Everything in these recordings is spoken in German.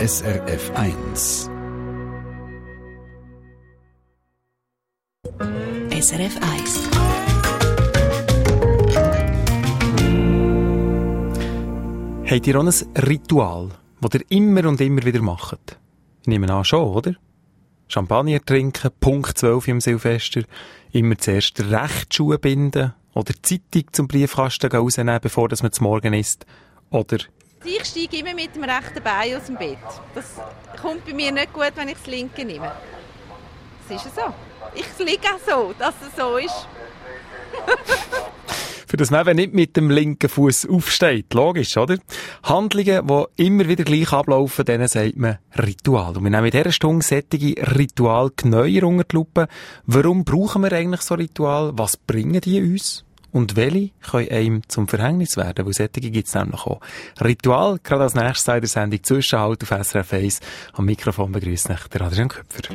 SRF 1. SRF 1. Habt ihr auch ein Ritual, das ihr immer und immer wieder macht? Ich nehme an schon, oder? Champagner trinken, Punkt 12 am Silvester, immer zuerst den Rechtsschuh binden oder die Zeitung zum Briefkasten rausnehmen, bevor man zum Morgen isst. Oder ich steige immer mit dem rechten Bein aus dem Bett. Das kommt bei mir nicht gut, wenn ich das linke nehme. Das ist so. Ich liege auch so, dass es so ist. für das man eben nicht mit dem linken Fuß aufsteht. Logisch, oder? Handlungen, die immer wieder gleich ablaufen, denen sagt man Ritual. Und wir nehmen in dieser Stunde solche Ritual genauer unter die Lupe. Warum brauchen wir eigentlich so Ritual? Was bringen die uns? Und welche können einem zum Verhängnis werden? Weil solche gibt es nämlich auch. Ritual, gerade als nächstes in der Sendung Zwischenhalt auf SRF 1. Am Mikrofon begrüßt mich der Adrian Köpfer.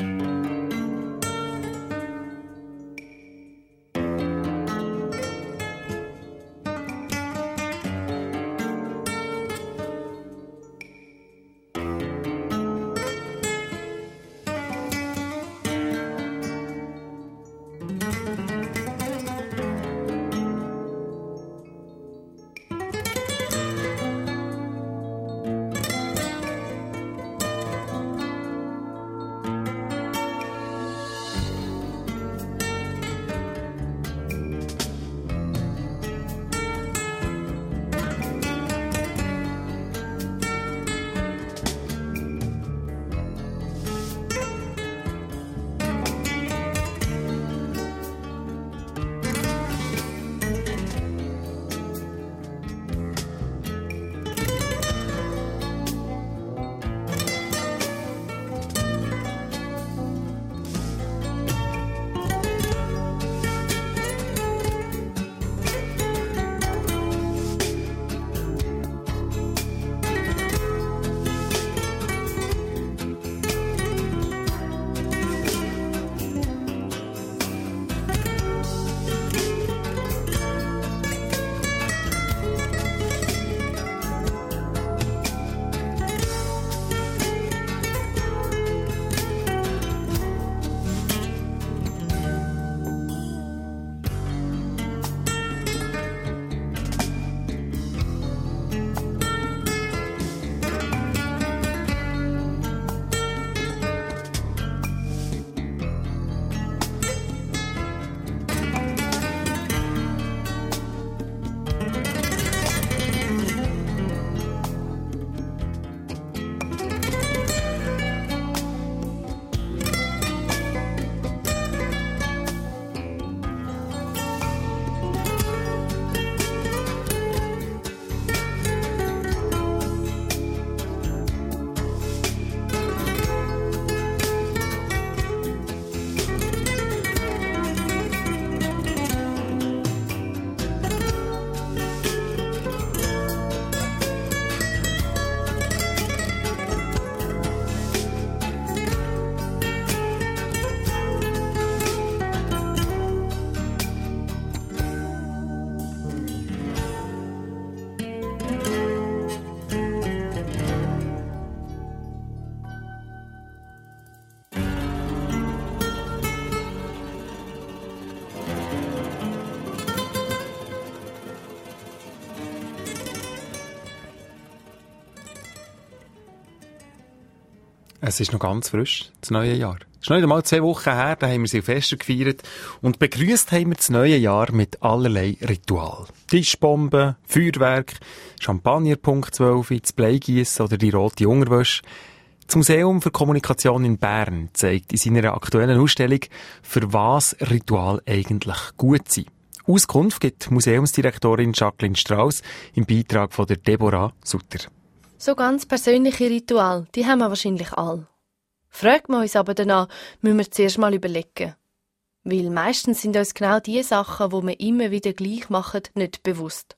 Es ist noch ganz frisch, das neue Jahr. Es ist noch nicht einmal 2 Wochen her, da haben wir Silvester gefeiert und begrüßt haben wir das neue Jahr mit allerlei Ritual. Tischbomben, Feuerwerk, Champagner, Punkt 12, das Bleigiessen oder die rote Unterwäsche. Das Museum für Kommunikation in Bern zeigt in seiner aktuellen Ausstellung, für was Ritual eigentlich gut sind. Auskunft gibt Museumsdirektorin Jacqueline Strauss im Beitrag von der Deborah Sutter. So ganz persönliche Rituale, die haben wir wahrscheinlich alle. Fragt man uns aber danach, müssen wir zuerst mal überlegen. Weil meistens sind uns genau die Sachen, die wir immer wieder gleich machen, nicht bewusst.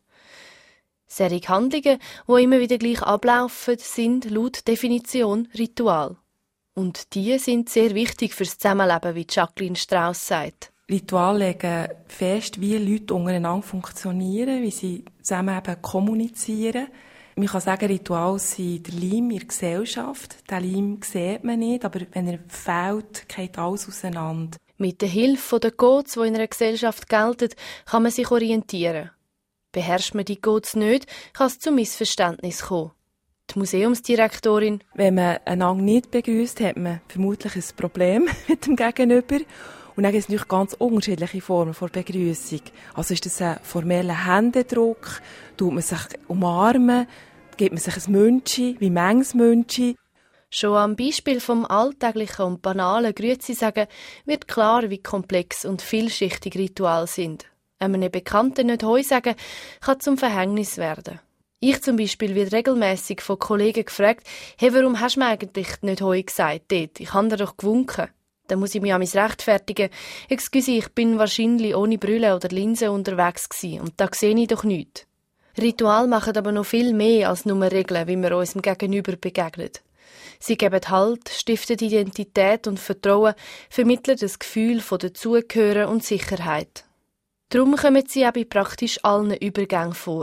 Solche Handlungen, die immer wieder gleich ablaufen, sind laut Definition Ritual. Und die sind sehr wichtig fürs Zusammenleben, wie Jacqueline Strauss sagt. Rituale legen fest, wie Leute untereinander funktionieren, wie sie zusammen eben kommunizieren. Man kann sagen, Rituale sind der Leim in der Gesellschaft. Den Leim sieht man nicht, aber wenn er fehlt, geht alles auseinander. Mit der Hilfe der Codes, die in einer Gesellschaft gelten, kann man sich orientieren. Beherrscht man die Codes nicht, kann es zu Missverständnissen kommen. Die Museumsdirektorin: Wenn man einander nicht begrüßt, hat man vermutlich ein Problem mit dem Gegenüber. Und dann gibt es natürlich ganz unterschiedliche Formen von Begrüßung. Also ist das ein formeller Händedruck, tut man sich umarmen, gibt man sich ein Münchi, wie manches Münchi. Schon am Beispiel vom alltäglichen und banalen Grüezi sagen wird klar, wie komplex und vielschichtig Rituale sind. Einem Bekannten nicht Hoi sagen, kann zum Verhängnis werden. Ich zum Beispiel werde regelmässig von Kollegen gefragt, «Hey, warum hast du mir eigentlich nicht Hoi gesagt dort? Ich habe dir doch gewunken.» Dann muss ich mich an mich rechtfertigen. «Excuse, ich bin wahrscheinlich ohne Brille oder Linse unterwegs gewesen und da sehe ich doch nichts.» Rituale machen aber noch viel mehr als nur Regeln, wie wir unserem Gegenüber begegnen. Sie geben Halt, stiften Identität und Vertrauen, vermitteln das Gefühl von Dazugehören und Sicherheit. Darum kommen sie auch bei praktisch allen Übergängen vor.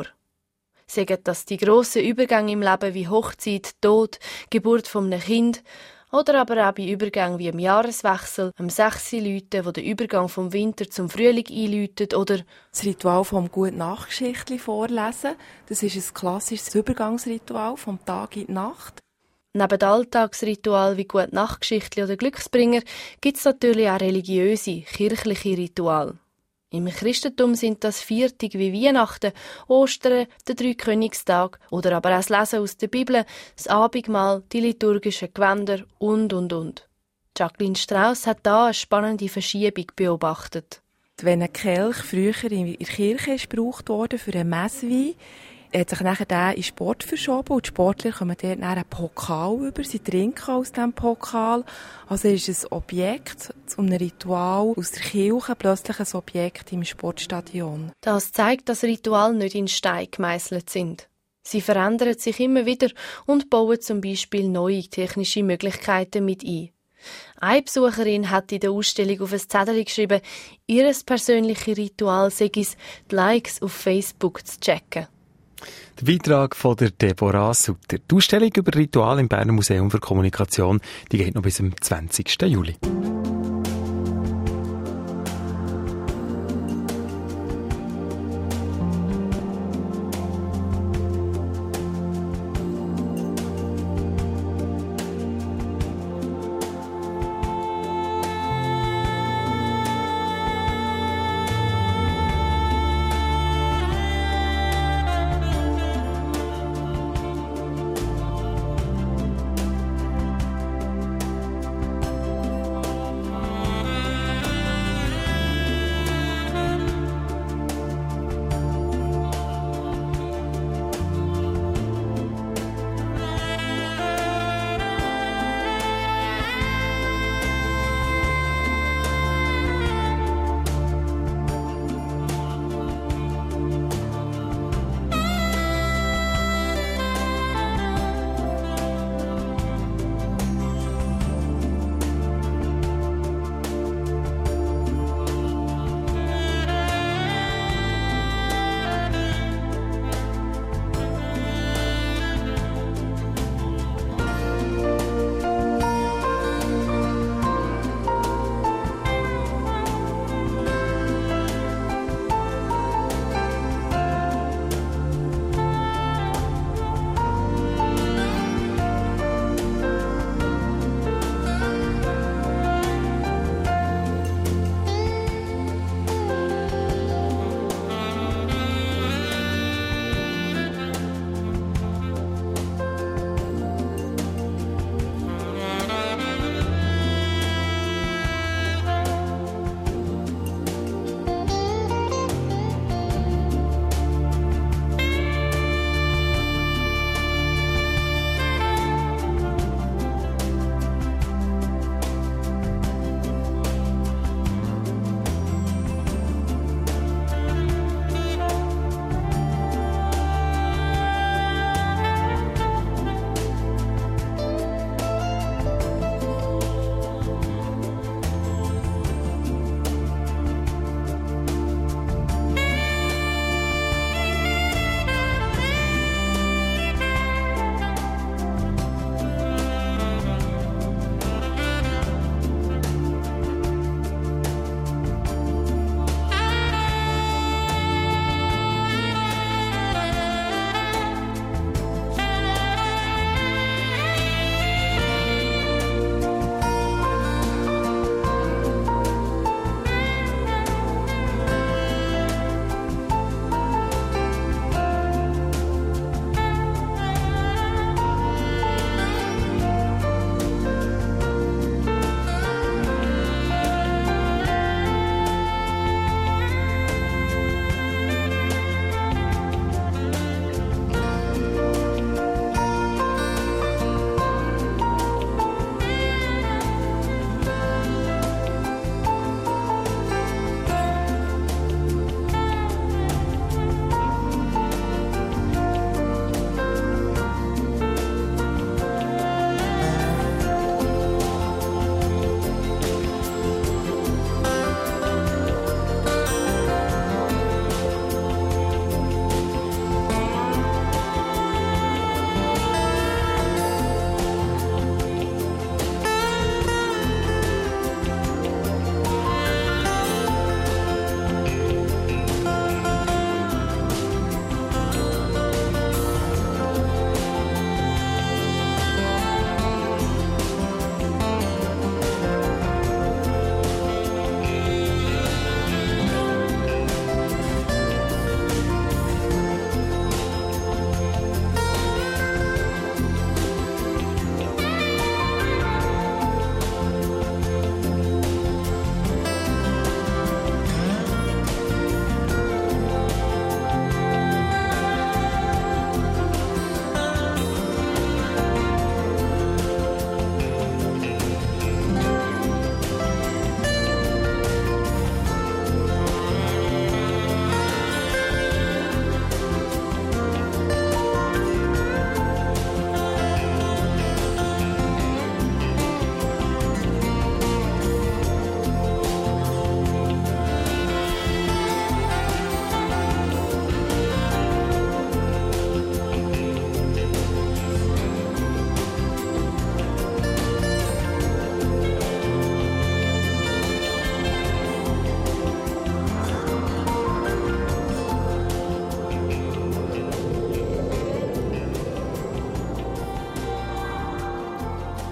Sagen das die grossen Übergänge im Leben wie Hochzeit, Tod, Geburt von einem Kind oder aber auch bei Übergängen wie im Jahreswechsel, am 6 läuten, wo der Übergang vom Winter zum Frühling einläutet, oder das Ritual vom Gute-Nacht-Geschichtli vorlesen. Das ist ein klassisches Übergangsritual vom Tag in die Nacht. Neben Alltagsritualen wie Gute-Nacht-Geschichtli oder Glücksbringer gibt es natürlich auch religiöse, kirchliche Rituale. Im Christentum sind das Viertage wie Weihnachten, Ostern, der Dreikönigstag oder aber auch das Lesen aus der Bibel, das Abendmahl, die liturgischen Gewänder und. Jacqueline Strauss hat da eine spannende Verschiebung beobachtet. Wenn ein Kelch früher in der Kirche ist gebraucht wurde für einen Messwein, hat sich nachher der in Sport verschoben und die Sportler kommen dort einen Pokal über, sie trinken aus diesem Pokal. Also ist ein Objekt, ein Ritual aus der Kirche, plötzlich ein Objekt im Sportstadion. Das zeigt, dass Rituale nicht in Stein gemeißelt sind. Sie verändern sich immer wieder und bauen zum Beispiel neue technische Möglichkeiten mit ein. Eine Besucherin hat in der Ausstellung auf ein Zettel geschrieben, ihr persönliches Ritual sei es, die Likes auf Facebook zu checken. Der Beitrag von der Deborah Sutter. Die Ausstellung über Ritual im Berner Museum für Kommunikation, die geht noch bis zum 20. Juli.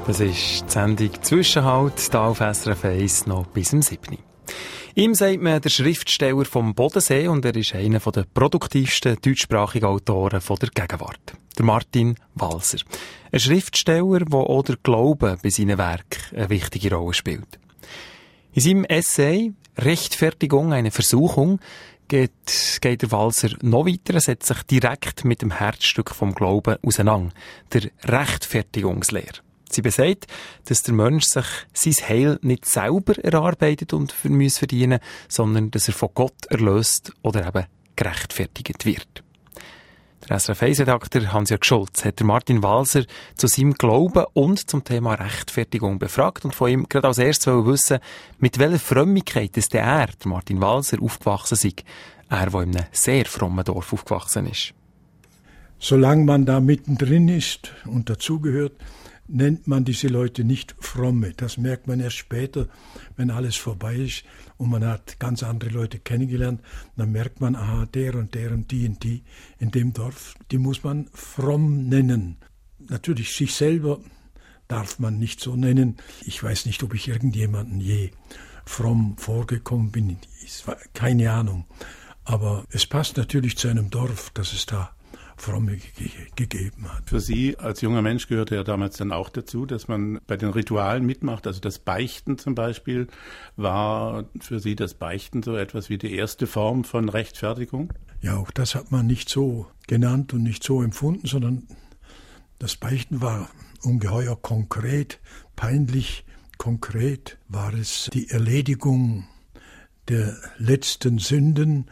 Das ist die Sendung «Zwischenhalt» hier auf SRF 1 noch bis zum 7. Ihm sagt man der Schriftsteller vom Bodensee und er ist einer der produktivsten deutschsprachigen Autoren der Gegenwart. Der Martin Walser. Ein Schriftsteller, der auch der Glaube bei seinen Werken eine wichtige Rolle spielt. In seinem Essay «Rechtfertigung, eine Versuchung» geht der Walser noch weiter. Er setzt sich direkt mit dem Herzstück vom Glauben auseinander, der Rechtfertigungslehre. Sie besagt, dass der Mensch sich sein Heil nicht selber erarbeitet und verdienen muss, sondern dass er von Gott erlöst oder eben gerechtfertigt wird. Der SRF 1-Redakteur Hans-Jörg Schulz hat Martin Walser zu seinem Glauben und zum Thema Rechtfertigung befragt und von ihm gerade als erstes wissen, mit welcher Frömmigkeit dass der Martin Walser, aufgewachsen ist. Er, der in einem sehr frommen Dorf aufgewachsen ist. Solange man da mittendrin ist und dazugehört, nennt man diese Leute nicht fromme. Das merkt man erst später, wenn alles vorbei ist und man hat ganz andere Leute kennengelernt. Dann merkt man, aha, der und die in dem Dorf, die muss man fromm nennen. Natürlich sich selber darf man nicht so nennen. Ich weiß nicht, ob ich irgendjemanden je fromm vorgekommen bin. Keine Ahnung. Aber es passt natürlich zu einem Dorf, dass es da Fromme gegeben hat. Für Sie als junger Mensch gehörte ja damals dann auch dazu, dass man bei den Ritualen mitmacht. Also das Beichten zum Beispiel, war für Sie das Beichten so etwas wie die erste Form von Rechtfertigung? Ja, auch das hat man nicht so genannt und nicht so empfunden, sondern das Beichten war ungeheuer konkret, peinlich konkret war es die Erledigung der letzten Sünden.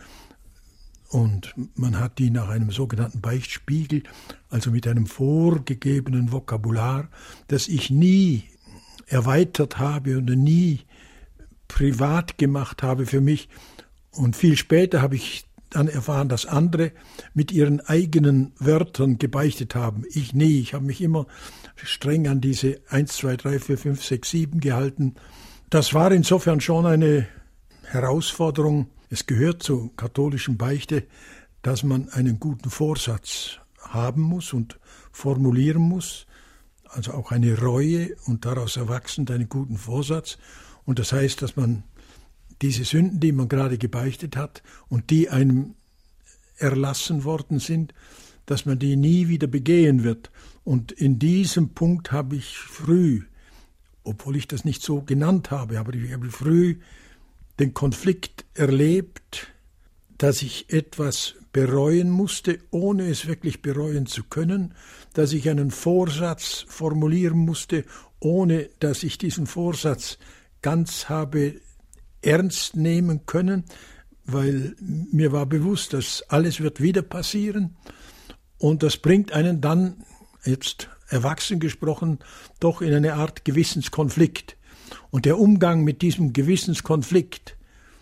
Und man hat die nach einem sogenannten Beichtspiegel, also mit einem vorgegebenen Vokabular, das ich nie erweitert habe und nie privat gemacht habe für mich. Und viel später habe ich dann erfahren, dass andere mit ihren eigenen Wörtern gebeichtet haben. Ich nie. Ich habe mich immer streng an diese 1, 2, 3, 4, 5, 6, 7 gehalten. Das war insofern schon eine Herausforderung. Es gehört zur katholischen Beichte, dass man einen guten Vorsatz haben muss und formulieren muss, also auch eine Reue und daraus erwachsend einen guten Vorsatz. Und das heißt, dass man diese Sünden, die man gerade gebeichtet hat und die einem erlassen worden sind, dass man die nie wieder begehen wird. Und in diesem Punkt habe ich früh, obwohl ich das nicht so genannt habe, aber ich habe früh den Konflikt erlebt, dass ich etwas bereuen musste, ohne es wirklich bereuen zu können, dass ich einen Vorsatz formulieren musste, ohne dass ich diesen Vorsatz ganz habe ernst nehmen können, weil mir war bewusst, dass alles wird wieder passieren und das bringt einen dann, jetzt erwachsen gesprochen, doch in eine Art Gewissenskonflikt. Und der Umgang mit diesem Gewissenskonflikt,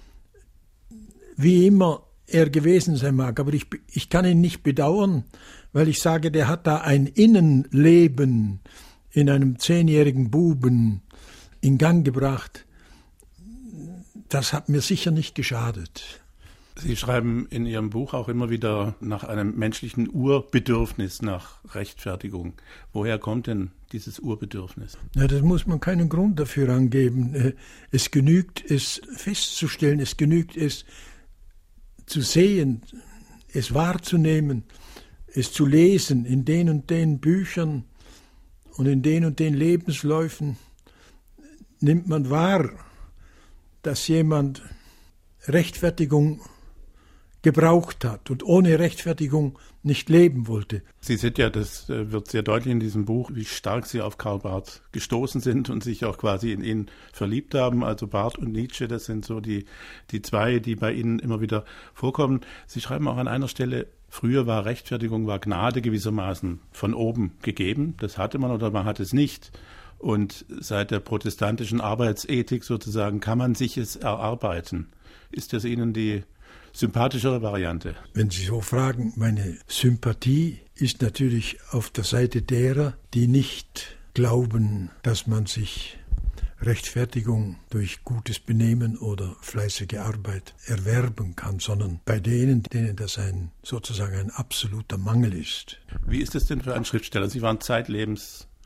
wie immer er gewesen sein mag, aber ich kann ihn nicht bedauern, weil ich sage, der hat da ein Innenleben in einem 10-jährigen Buben in Gang gebracht. Das hat mir sicher nicht geschadet. Sie schreiben in Ihrem Buch auch immer wieder nach einem menschlichen Urbedürfnis nach Rechtfertigung. Woher kommt denn dieses Urbedürfnis? Ja, das muss man keinen Grund dafür angeben. Es genügt, es festzustellen, es genügt, es zu sehen, es wahrzunehmen, es zu lesen in den und den Büchern und in den und den Lebensläufen nimmt man wahr, dass jemand Rechtfertigung gebraucht hat und ohne Rechtfertigung nicht leben wollte. Sie sind ja, das wird sehr deutlich in diesem Buch, wie stark Sie auf Karl Barth gestoßen sind und sich auch quasi in ihn verliebt haben. Also Barth und Nietzsche, das sind so die zwei, die bei Ihnen immer wieder vorkommen. Sie schreiben auch an einer Stelle, früher war Rechtfertigung, war Gnade gewissermaßen von oben gegeben. Das hatte man oder man hat es nicht. Und seit der protestantischen Arbeitsethik sozusagen kann man sich es erarbeiten. Ist das Ihnen die sympathischere Variante? Wenn Sie so fragen, meine Sympathie ist natürlich auf der Seite derer, die nicht glauben, dass man sich Rechtfertigung durch gutes Benehmen oder fleißige Arbeit erwerben kann, sondern bei denen, denen das sozusagen ein absoluter Mangel ist. Wie ist es denn für einen Schriftsteller? Sie waren zeitlebens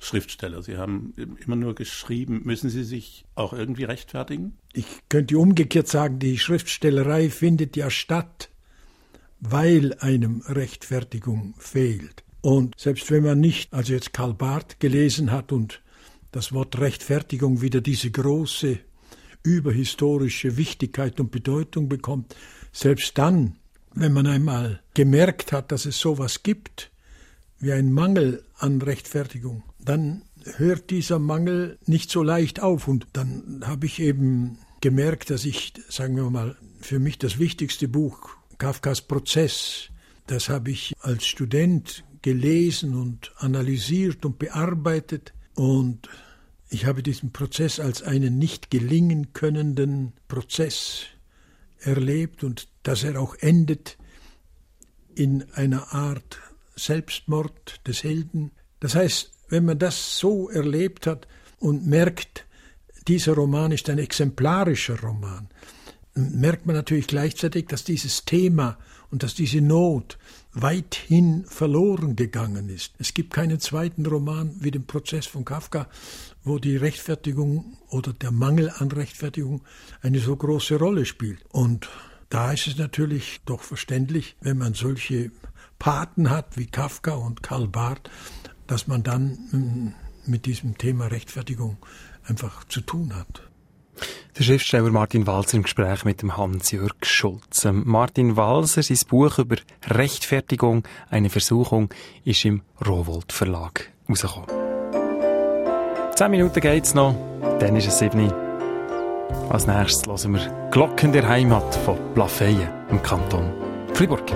Schriftsteller. Sie haben immer nur geschrieben. Müssen Sie sich auch irgendwie rechtfertigen? Ich könnte umgekehrt sagen, die Schriftstellerei findet ja statt, weil einem Rechtfertigung fehlt. Und selbst wenn man nicht, also jetzt Karl Barth gelesen hat und das Wort Rechtfertigung wieder diese große überhistorische Wichtigkeit und Bedeutung bekommt, selbst dann, wenn man einmal gemerkt hat, dass es sowas gibt, wie ein Mangel an Rechtfertigung, dann hört dieser Mangel nicht so leicht auf. Und dann habe ich eben gemerkt, dass ich, sagen wir mal, für mich das wichtigste Buch, Kafkas Prozess, das habe ich als Student gelesen und analysiert und bearbeitet. Und ich habe diesen Prozess als einen nicht gelingen könnenden Prozess erlebt und dass er auch endet in einer Art Selbstmord des Helden. Das heißt, wenn man das so erlebt hat und merkt, dieser Roman ist ein exemplarischer Roman, merkt man natürlich gleichzeitig, dass dieses Thema und dass diese Not weithin verloren gegangen ist. Es gibt keinen zweiten Roman wie den Prozess von Kafka, wo die Rechtfertigung oder der Mangel an Rechtfertigung eine so große Rolle spielt. Und da ist es natürlich doch verständlich, wenn man solche Paten hat wie Kafka und Karl Barth, dass man dann mit diesem Thema Rechtfertigung einfach zu tun hat. Der Schriftsteller Martin Walser im Gespräch mit dem Hans-Jörg Schulz. Martin Walser, sein Buch über Rechtfertigung, eine Versuchung, ist im Rowohlt Verlag rausgekommen. 10 Minuten geht's noch, dann ist es 7. Als nächstes hören wir Glocken der Heimat von Plafeyen im Kanton Fribourg.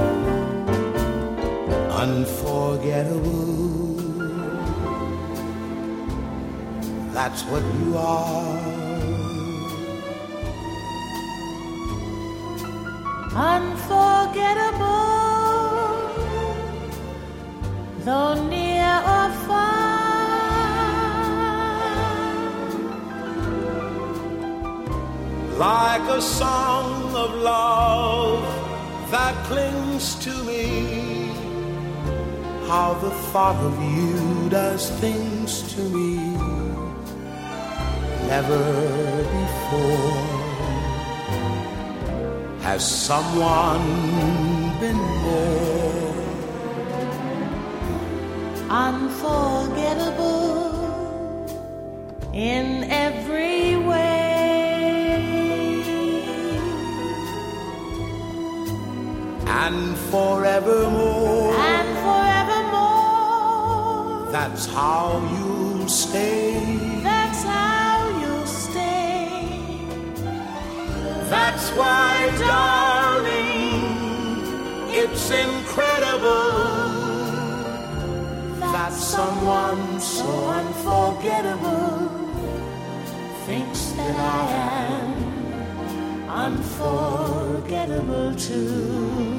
Unforgettable, that's what you are. Unforgettable, though near or far, like a song of love that clings to me. How the thought of you does things to me never before. Has someone been more unforgettable in every way, and forevermore, and forevermore, that's how you'll stay, that's how you'll stay. That's why, darling, it's incredible that someone so unforgettable thinks that I am unforgettable too.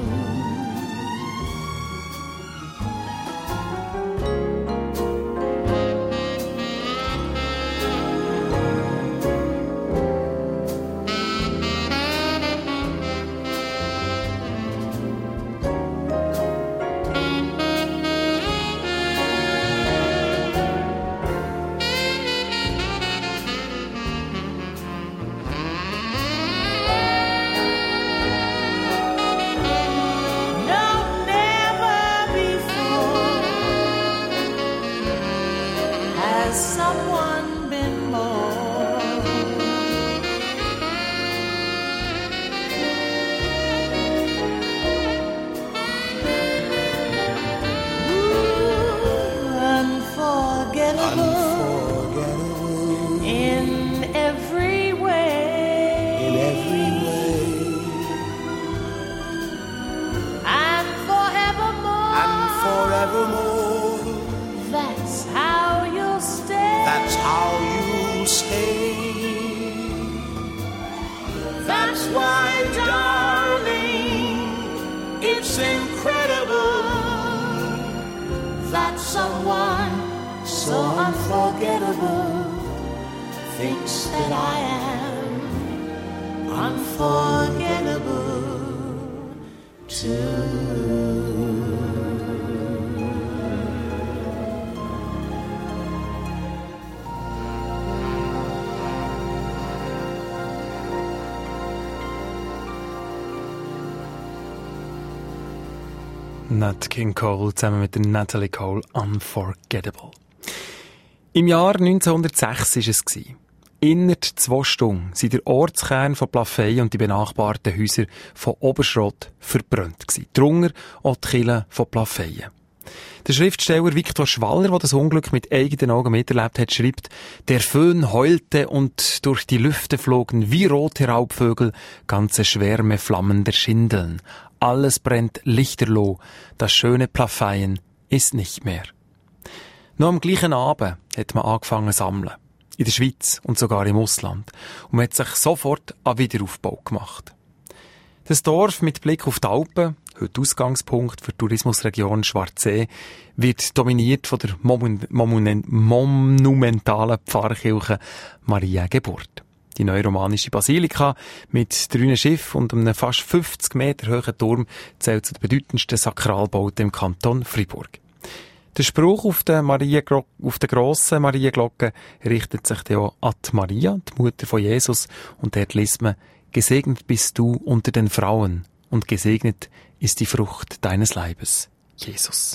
Nat King Cole zusammen mit der Natalie Cole, Unforgettable. Im Jahr 1906 war es. Innerhalb 2 Stunden sind der Ortskern von Plafey und die benachbarten Häuser von Oberschrott verbrannt gewesen. Darunter auch die Kirche von Plafeyen. Der Schriftsteller Viktor Schwaller, der das Unglück mit eigenen Augen miterlebt hat, schreibt: Der Föhn heulte und durch die Lüfte flogen wie rote Raubvögel ganze Schwärme flammender Schindeln. Alles brennt lichterloh, das schöne Plafeyen ist nicht mehr. Noch am gleichen Abend hat man angefangen zu sammeln. In der Schweiz und sogar im Ausland. Und man hat sich sofort an Wiederaufbau gemacht. Das Dorf mit Blick auf die Alpen, heute Ausgangspunkt für die Tourismusregion Schwarzsee, wird dominiert von der monumentalen Pfarrkirche Maria Geburt. Die neuromanische Basilika mit 3 Schiffen und einem fast 50 Meter hohen Turm zählt zu den bedeutendsten Sakralbauten im Kanton Fribourg. Der Spruch auf der grossen Marienglocke richtet sich dann auch an die Maria, die Mutter von Jesus, und dort liest man: Gesegnet bist du unter den Frauen und gesegnet ist die Frucht deines Leibes, Jesus.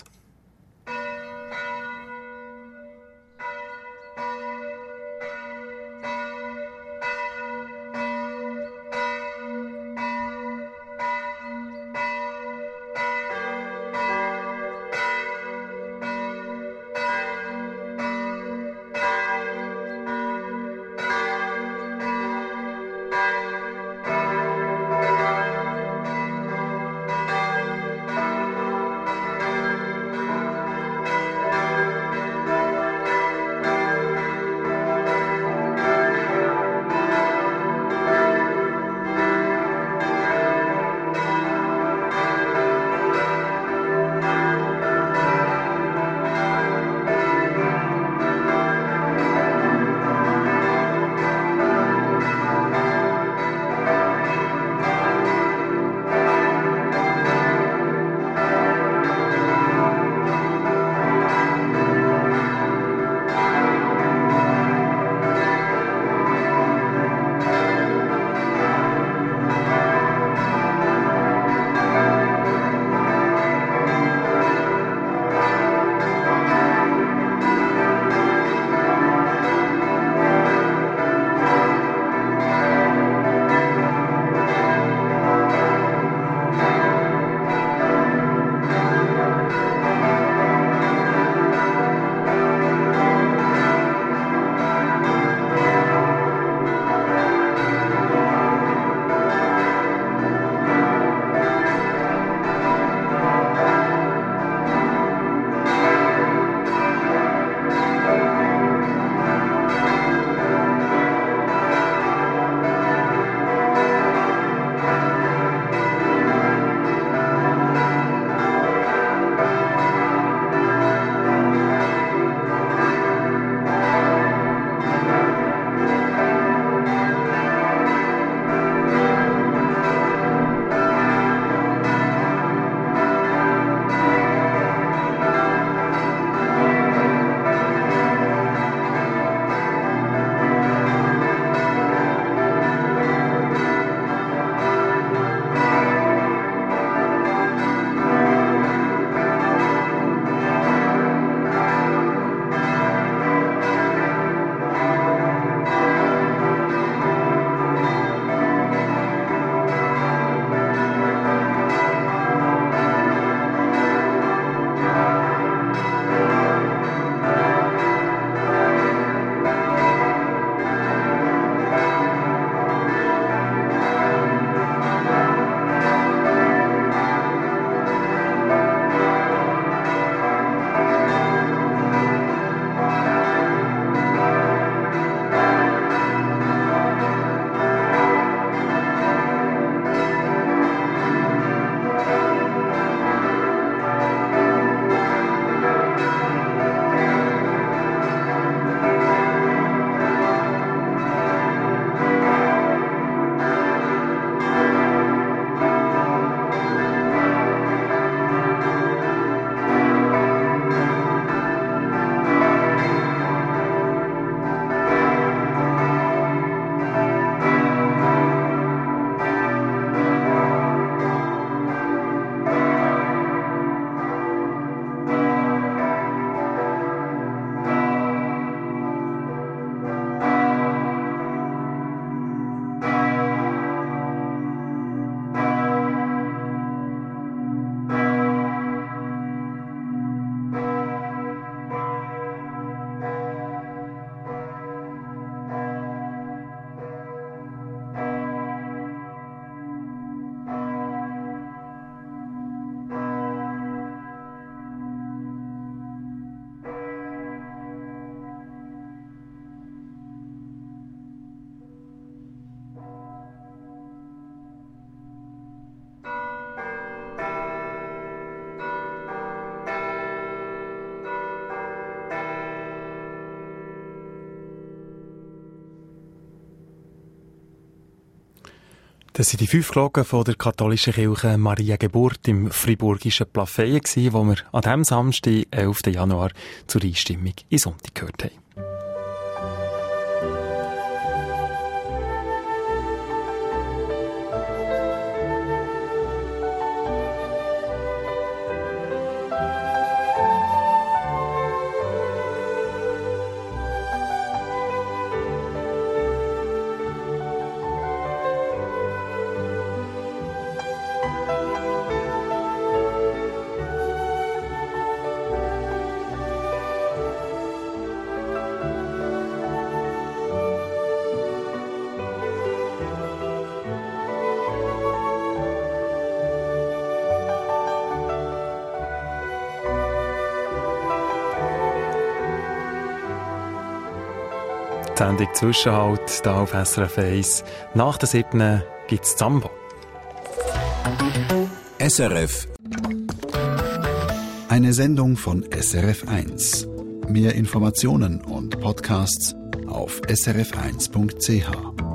Das waren die 5 Glocken von der katholischen Kirche Maria Geburt im friburgischen Plafeyen, die wir an diesem Samstag, 11. Januar, zur Einstimmung in Sonntag gehört haben. Die Sendung Zwischenhalt hier auf SRF 1. Nach der 7. gibt es Zambo. SRF. Eine Sendung von SRF 1. Mehr Informationen und Podcasts auf srf1.ch.